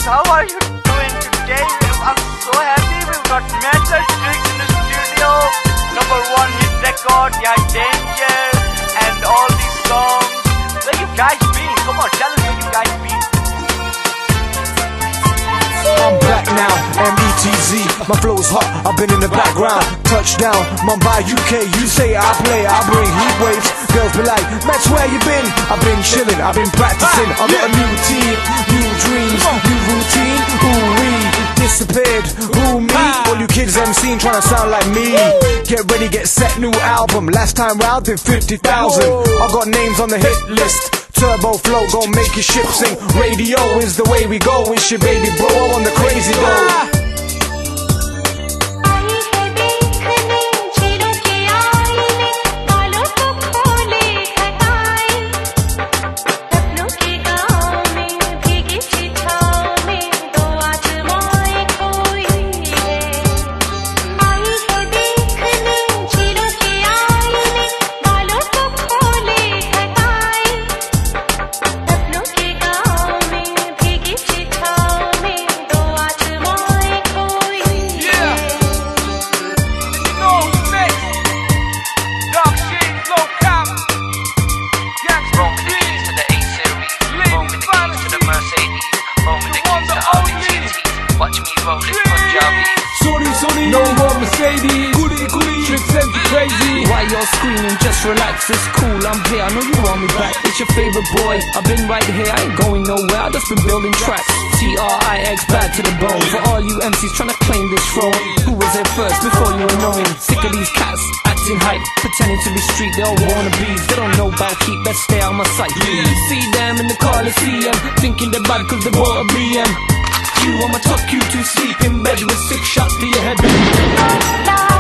how are you doing today? I'm so happy we've got Metal Tricks in the studio. #1 hit record, yeah, Danger, and all these songs. Where you guys been? Come on, tell us where you guys been. I'm back now, M-E-T-Z, my flow's hot, I've been in the background. Touchdown, Mumbai, UK, you say I play, I bring heat waves. Girls be like, Max, where you been? I've been chilling, I've been practicing. I've got a new team, new dreams, new routine. Ooh-wee, disappeared, who me? All you kids MCing trying to sound like me. Get ready, get set, new album. Last time round did 50,000. I got names on the hit list. Turbo flow, gon' make your ship sing. Radio is the way we go. It's your baby bro on the crazy though. No more Mercedes, tricks and crazy. Why you're screaming? Just relax, it's cool, I'm here, I know you want me back. It's your favorite boy, I've been right here, I ain't going nowhere, I just been building tracks. T-R-I-X, bad to the bone. For all you MCs trying to claim this throne, who was there first before you were known? Sick of these cats acting hype, pretending to be street, they all wannabes. They don't know about keep, best stay out my sight. You see them in the Coliseum, thinking they're bad cause they bought a BM. I'ma tuck you to sleep in bed with 6 shots to your head.